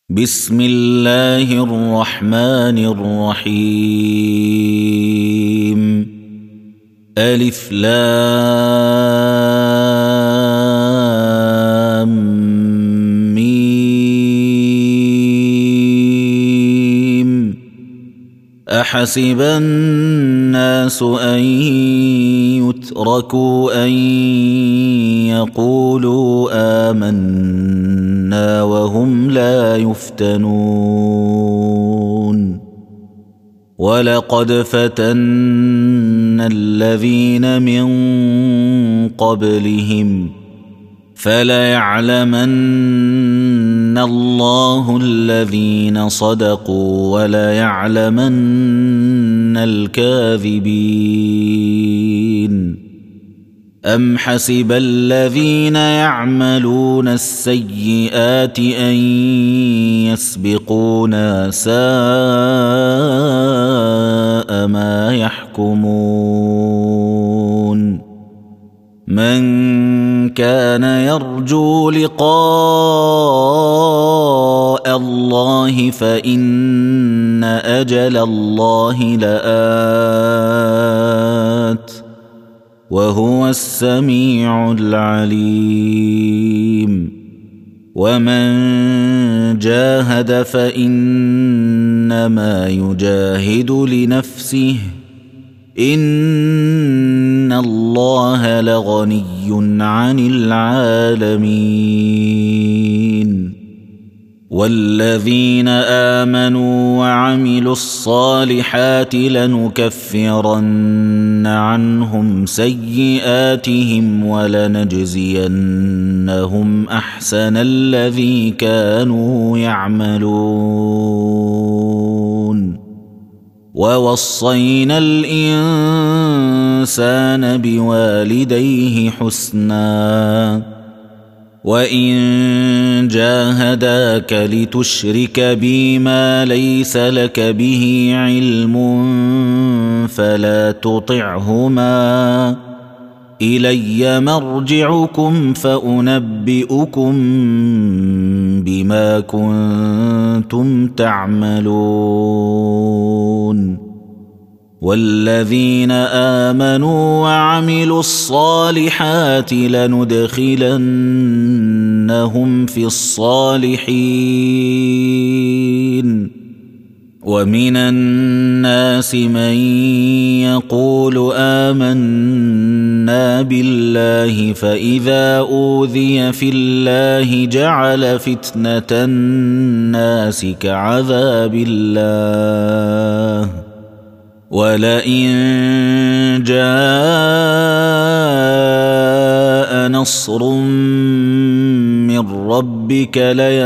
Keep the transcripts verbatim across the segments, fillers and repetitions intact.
بسم الله الرحمن الرحيم. ألف لام ميم. أحسب الناس أن يتركوا أن يقولوا آمنا وهم لا يفتنون. ولقد فتنا الذين من قبلهم فليعلمن الله الذين صدقوا وليعلمن الكاذبين. أم حسب الذين يعملون السيئات أن يسبقونا ساء ما يحكمون. من كان يرجو لقاء الله فإن أجل الله لآت وهو السميع العليم. ومن جاهد فإنما يجاهد لنفسه إن الله لغني عن العالمين. والذين آمنوا وعملوا الصالحات لنكفرن عنهم سيئاتهم ولنجزينهم أحسن الذي كانوا يعملون. ووصينا الإنسان بوالديه حسناً وإن جاهداك لتشرك بي ما ليس لك به علم فلا تطعهما إلي مرجعكم فأنبئكم بما كنتم تعملون. والذين آمنوا وعملوا الصالحات لندخلنهم في الصالحين. ومن الناس من يقول آمنا بالله فإذا أوذي في الله جعل فتنة الناس كعذاب الله ولئن جاء نصر من ربك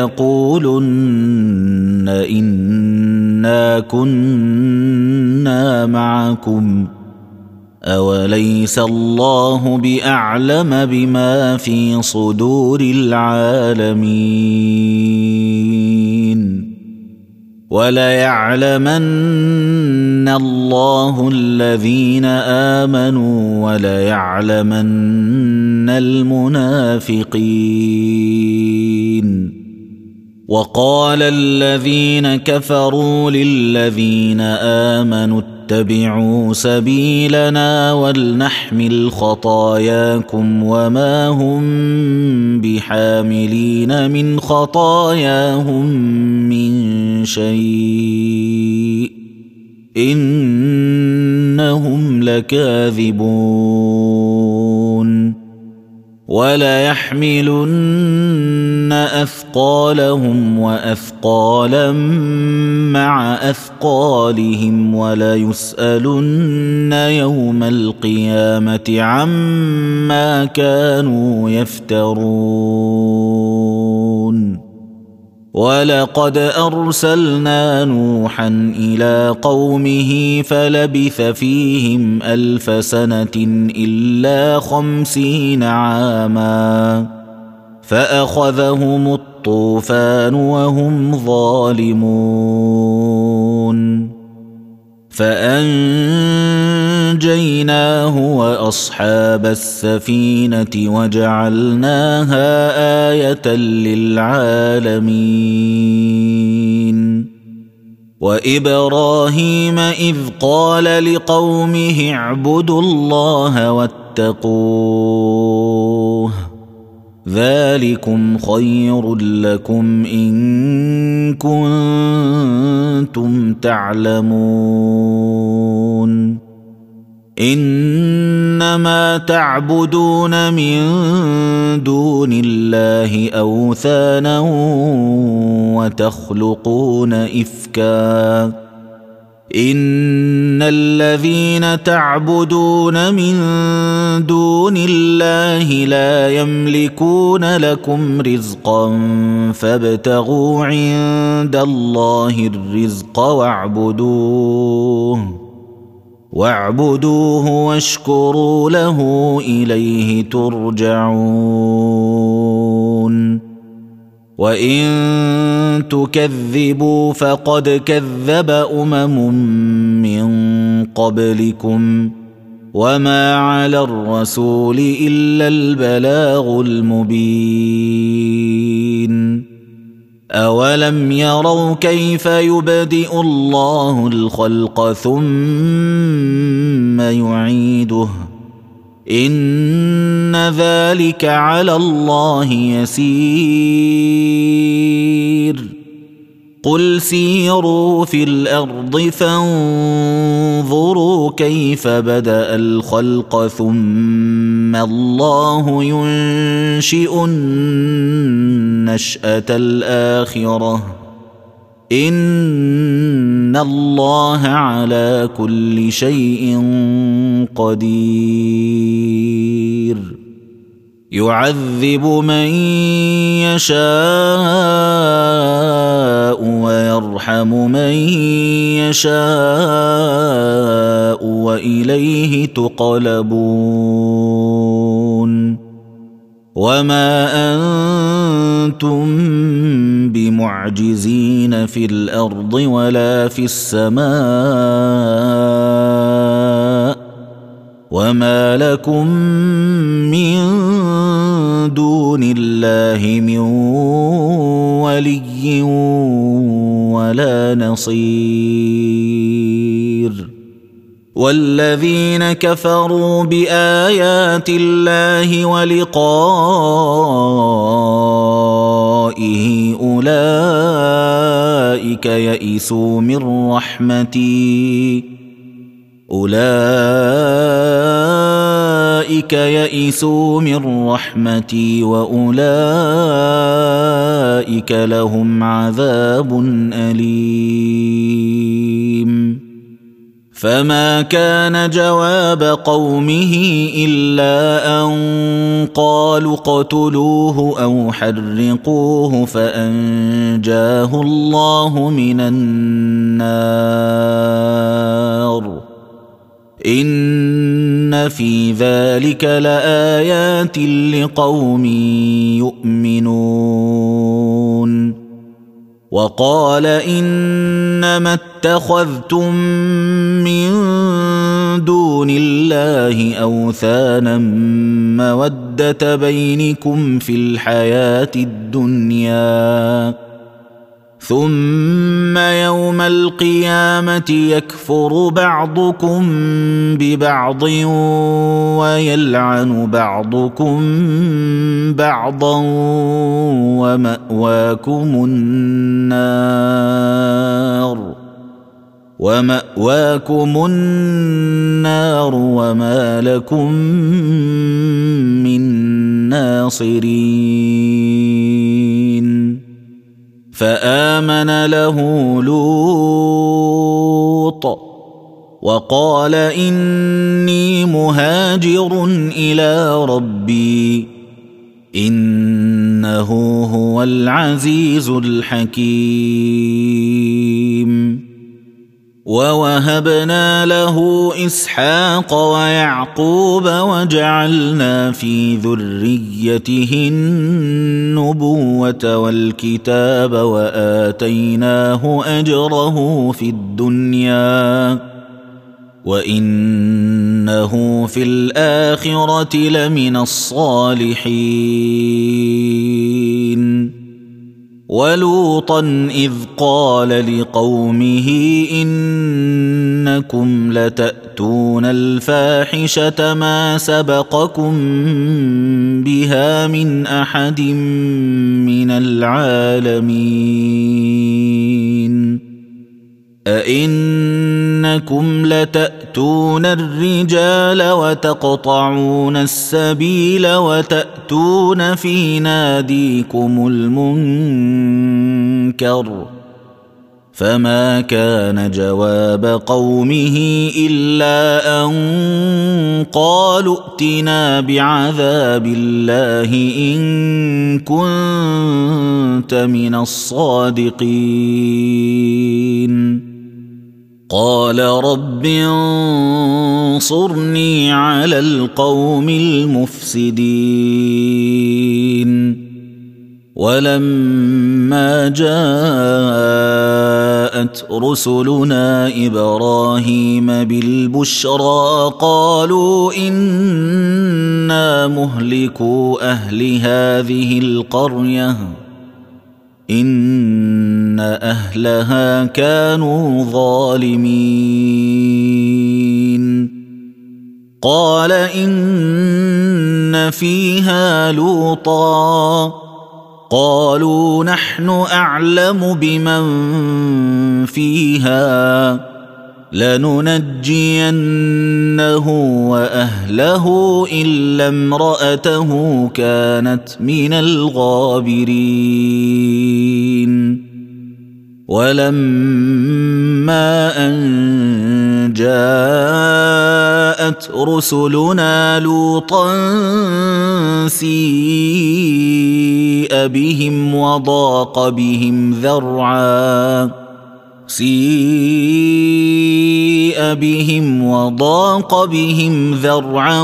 ليقولن إنا كنا معكم أوليس الله بأعلم بما في صدور العالمين. وليعلمن الله الذين آمنوا وليعلمن المنافقين. وقال الذين كفروا للذين آمنوا اتبعوا سبيلنا ولنحمل خطاياكم وما هم بحاملين من خطاياهم من شيء إنهم لكاذبون. وليحملن أثقالهم وأثقالا مع أثقالهم وليسألن يوم القيامة عما كانوا يفترون. ولقد أرسلنا نوحا إلى قومه فلبث فيهم ألف سنة إلا خمسين عاما فأخذهم الطوفان وهم ظالمون. فأنجيناه وأصحاب السفينة وجعلناها آية للعالمين. وإبراهيم إذ قال لقومه اعبدوا الله واتقوه ذلكم خير لكم إن كنتم تعلمون إنما تعبدون من دون الله أوثانا وتخلقون إفكا إن الذين تعبدون من دون الله لا يملكون لكم رزقا فابتغوا عند الله الرزق واعبدوه واعبدوه واشكروا له إليه ترجعون وإن تكذبوا فقد كذب أمم من قبلكم وما على الرسول إلا البلاغ المبين أولم يروا كيف يبدئ الله الخلق ثم يعيده إن ذلك على الله يسير قل سيروا في الأرض فانظروا كيف بدأ الخلق ثم الله ينشئ النشأة الآخرة إن الله على كل شيء قدير يعذب من يشاء ويرحم من يشاء وإليه تقلبون وما أنتم بمعجزين في الأرض ولا في السماء وما لكم من دون الله من ولي ولا نصير والذين كفروا بآيات الله ولقائه أولئك يئسوا من رحمتي أولئك يئسوا من رحمتي وأولئك لهم عذاب أليم فما كان جواب قومه إلا أن قالوا اقتلوه أو حرقوه فأنجاه الله من النار إن في ذلك لآيات لقوم يؤمنون وقال إنما اتخذتم من دون الله أوثانا مودة بينكم في الحياة الدنيا ثم يوم القيامة يكفر بعضكم ببعض ويلعن بعضكم بعضا ومأواكم النار ومأواكم النار وما لكم من ناصرين فآمن له لوط وقال إني مهاجر إلى ربي إنه هو العزيز الحكيم ووهبنا له إسحاق ويعقوب وجعلنا في ذريته النبوة والكتاب وآتيناه أجره في الدنيا وإنه في الآخرة لمن الصالحين ولوطا إذ قال لقومه إنكم لتأتون الفاحشة ما سبقكم بها من أحد من العالمين أئنكم لتأتون الرجال وتقطعون السبيل وتأتون في ناديكم المنكر فما كان جواب قومه إلا أن قالوا ائتنا بعذاب الله إن كنت من الصادقين قال رب انصرني على القوم المفسدين ولما جاءت رسلنا إبراهيم بالبشرى قالوا إنا مهلكو أهل هذه القرية إن أهلها كانوا ظالمين قال إن فيها لوطا قالوا نحن أعلم بمن فيها لننجينه وأهله إلا امرأته كانت من الغابرين ولما أن جاءت رسلنا لوطا سيء بهم وضاق بهم ذرعا سيء بهم وضاق بهم ذرعا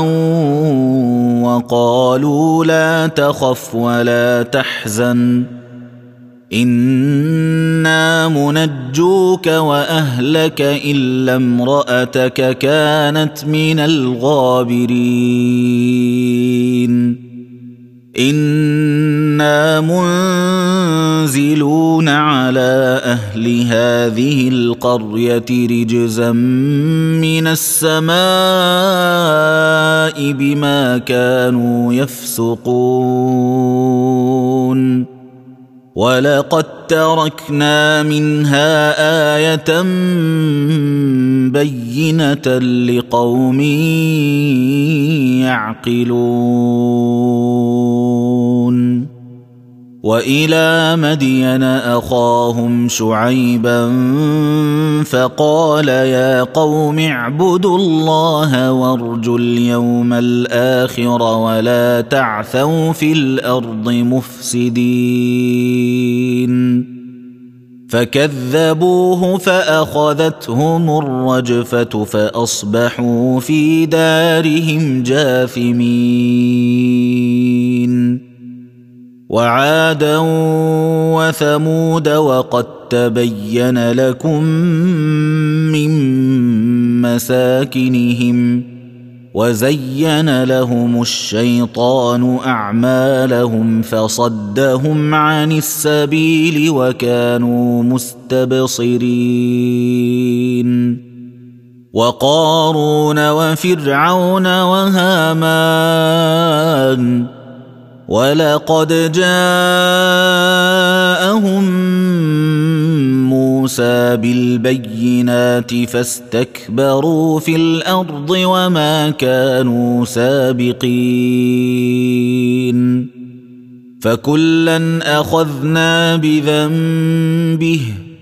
وقالوا لا تخف ولا تحزن إنا منجوك وأهلك إلا امرأتك كانت من الغابرين إنا منزلون على أهل هذه القرية رجزا من السماء بما كانوا يفسقون ولقد تركنا منها آية بينة لقوم يعقلون وإلى مدين أخاهم شعيبا فقال يا قوم اعبدوا الله وارجوا اليوم الآخر ولا تعثوا في الأرض مفسدين فكذبوه فأخذتهم الرجفة فأصبحوا في دارهم جاثمين وعادا وثمود وقد تبين لكم من مساكنهم وزين لهم الشيطان أعمالهم فصدهم عن السبيل وكانوا مستبصرين وقارون وفرعون وهامان ولقد جاءهم موسى بالبينات فاستكبروا في الأرض وما كانوا سابقين فكلا أخذنا بذنبه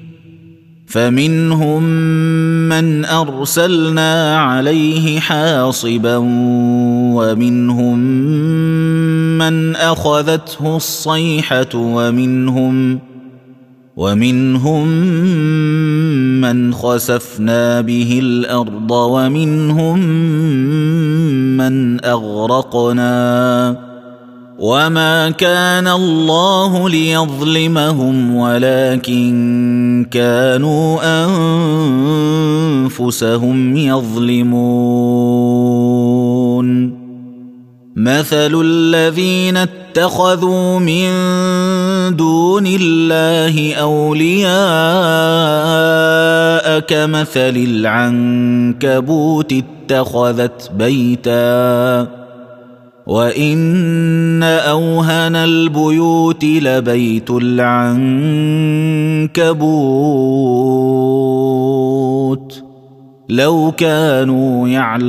فمنهم من أرسلنا عليه حاصبا ومنهم من أخذته الصيحة ومنهم ومنهم من خسفنا به الأرض ومنهم من أغرقنا وما كان الله ليظلمهم ولكن كانوا أنفسهم يظلمون مثل الذين اتخذوا من دون الله أولياء كمثل العنكبوت اتخذت بيتا وإن أوهن البيوت لبيت العنكبوت لو كانوا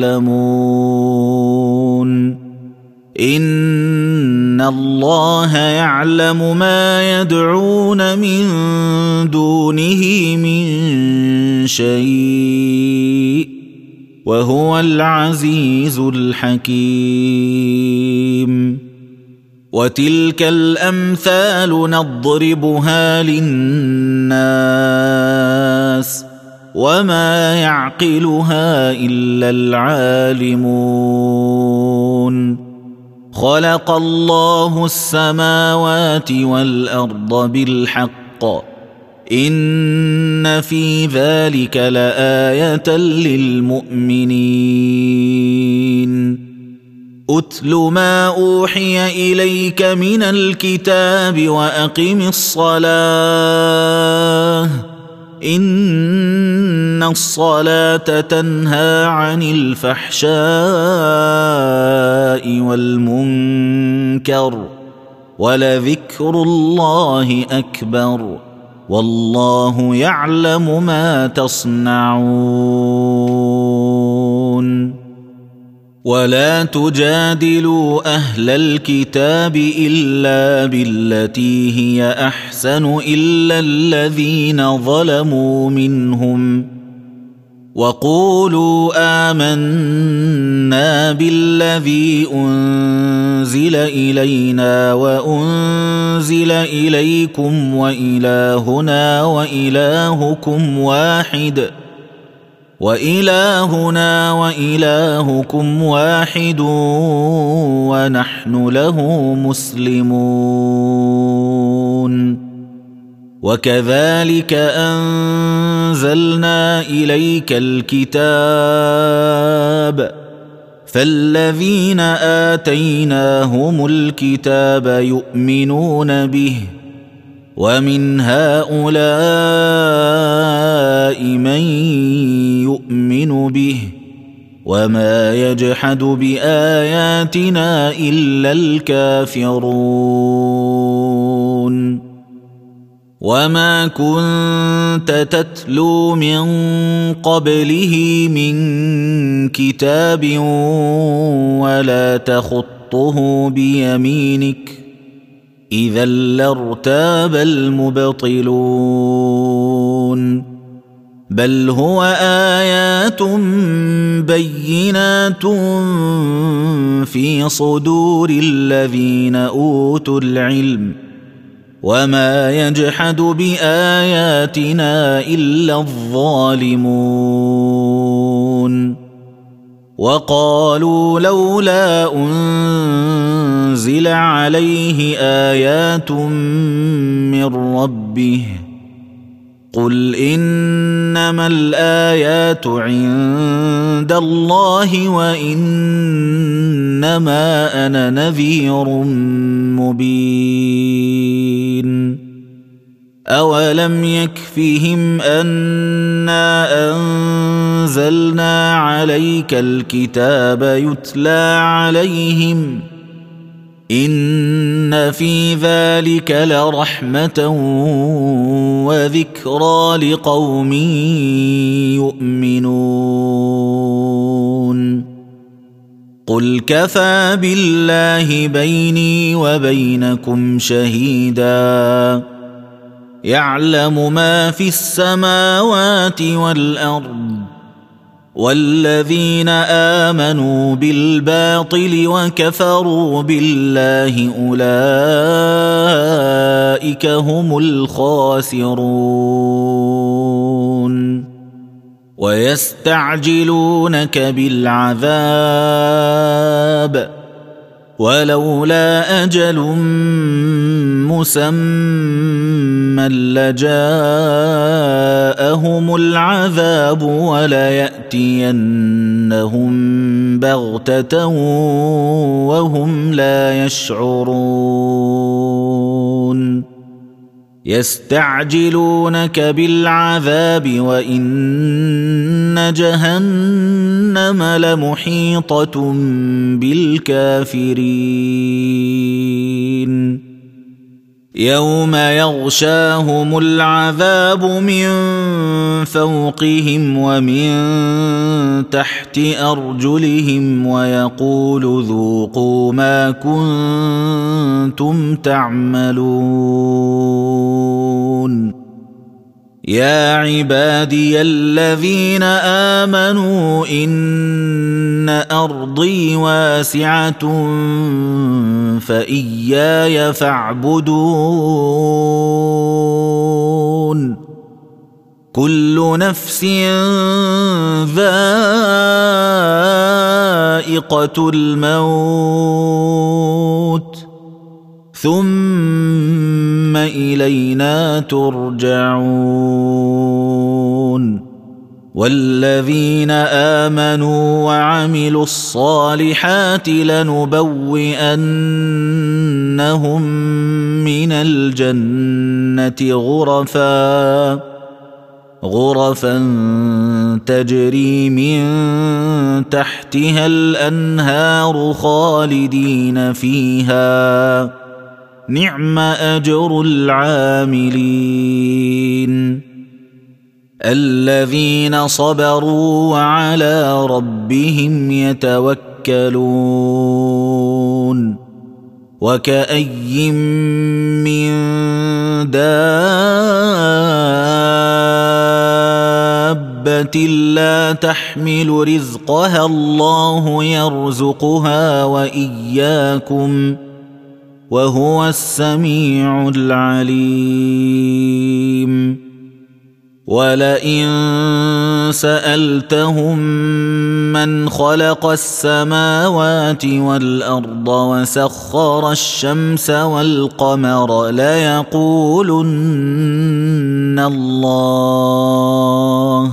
يعلمون إن الله يعلم ما يدعون من دونه من شيء وهو العزيز الحكيم وتلك الأمثال نضربها للناس وما يعقلها إلا العالمون خلق الله السماوات والأرض بالحق إن في ذلك لآية للمؤمنين أتل ما أوحي إليك من الكتاب وأقم الصلاة إن الصلاة تنهى عن الفحشاء والمنكر ولذكر الله أكبر والله يعلم ما تصنعون ولا تجادلوا أهل الكتاب إلا بالتي هي أحسن إلا الذين ظلموا منهم وقولوا آمنا بالذي أنزل إلينا وأنزل إليكم وإلهنا وإلهكم واحد وإلهنا وإلهكم واحد ونحن له مسلمون وكذلك أنزلنا إليك الكتاب فالذين آتيناهم الكتاب يؤمنون به ومن هؤلاء من يؤمن به وما يجحد بآياتنا إلا الكافرون وما كنت تتلو من قبله من كتاب ولا تخطه بيمينك إذا لارتاب المبطلون بل هو آيات بينات في صدور الذين أوتوا العلم وما يجحد بآياتنا إلا الظالمون وقالوا لولا أنزل عليه آيات من ربه قل إنما الآيات عند الله وإنما أنا نذير مبين أولم يكفهم أنا أنزلنا عليك الكتاب يتلى عليهم إن في ذلك لرحمة وذكرى لقوم يؤمنون قل كفى بالله بيني وبينكم شهيدا يعلم ما في السماوات والأرض والذين آمنوا بالباطل وكفروا بالله أولئك هم الخاسرون ويستعجلونك بالعذاب ولولا أجل مسمى لجاءهم العذاب وليأتينهم بغتة وهم لا يشعرون يستعجلونك بالعذاب وإن جهنم لمحيطة بالكافرين يوم يغشاهم العذاب من فوقهم ومن تحت أرجلهم ويقول ذوقوا ما كنتم تعملون يا عبادي الذين آمنوا إن أرضي واسعة فإياي فاعبدون كل نفس ذائقة الموت ثم إلينا ترجعون والذين آمنوا وعملوا الصالحات لنبوئنهم من الجنة غرفا غرفا تجري من تحتها الأنهار خالدين فيها نعم أجر العاملين الذين صبروا وعلى ربهم يتوكلون وكأي من دابة لا تحمل رزقها الله يرزقها وإياكم وهو السميع العليم ولئن سألتهم من خلق السماوات والأرض وسخر الشمس والقمر ليقولن الله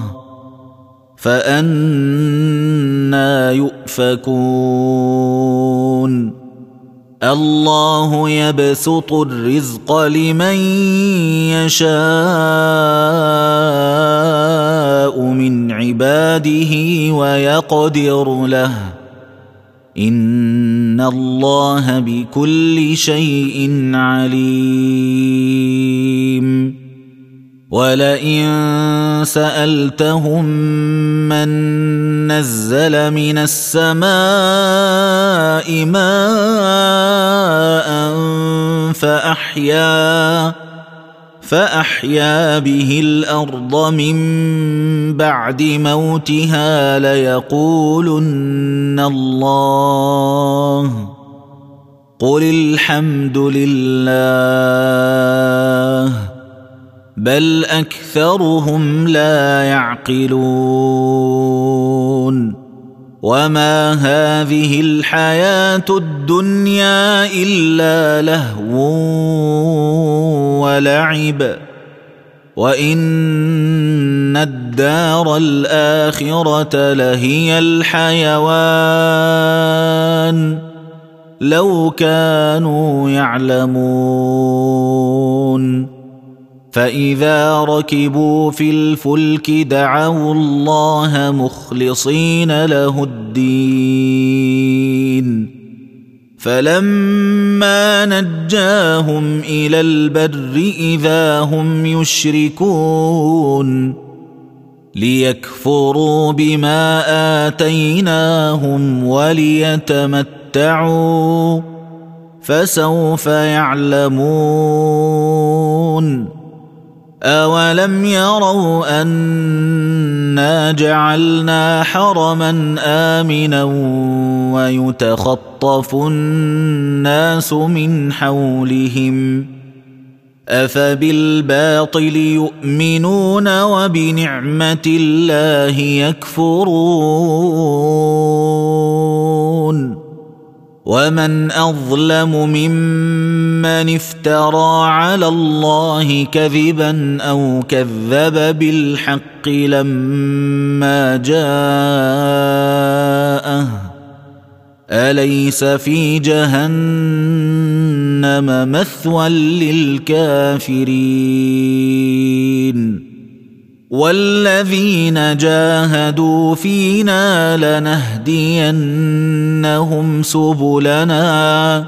فأنى يؤفكون الله يبسط الرزق لمن يشاء من عباده ويقدر له إن الله بكل شيء عليم ولئن سألتهم من نزل من السماء ماء فأحيا فأحيا به الأرض من بعد موتها ليقولن الله قل الحمد لله بل أكثرهم لا يعقلون وما هذه الحياة الدنيا إلا لهو ولعب وإن الدار الآخرة لهي الحيوان لو كانوا يعلمون فإذا ركبوا في الفلك دعوا الله مخلصين له الدين فلما نجاهم إلى البر إذا هم يشركون ليكفروا بما آتيناهم وليتمتعوا فسوف يعلمون أولم يروا أنا جعلنا حرما آمنا ويتخطف الناس من حولهم أفبالباطل يؤمنون وبنعمة الله يكفرون ومن اظلم ممن افترى على الله كذبا او كذب بالحق لما جاءه اليس في جهنم مثوى للكافرين والذين جاهدوا فينا لنهدينهم سبلنا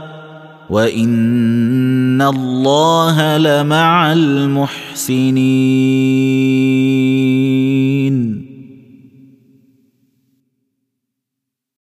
وإن الله لمع المحسنين.